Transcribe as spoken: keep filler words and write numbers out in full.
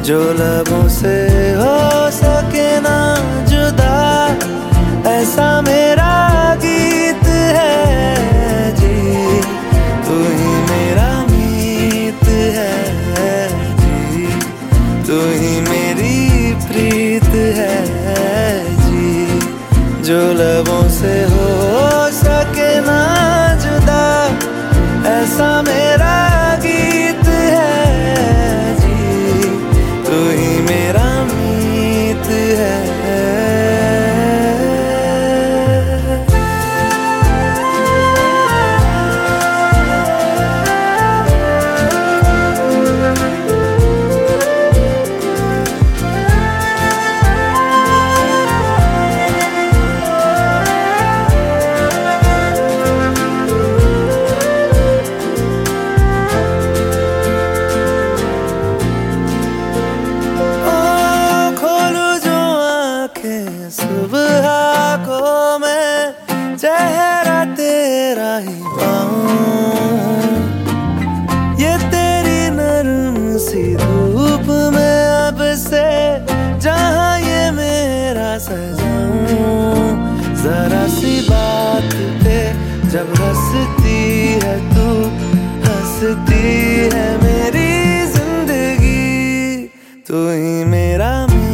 जो लबों से हो सके ना जुदा, ऐसा मेरा गीत है जी। तू ही मेरा मीत है जी, तू ही मेरी प्रीत है जी। जो लबों से हो सके ना जुदा, ऐसा मेरा गीत है जी। तू ही मेरा मीत है। सुबह को मैं चेहरा तेरा ही पाऊं, ये तेरी नरम सी धूप में अब से जहां ये मेरा सजाऊं। जरा सी बात पे जब हंसती है तू, हंसती है मेरी जिंदगी। तू ही मेरा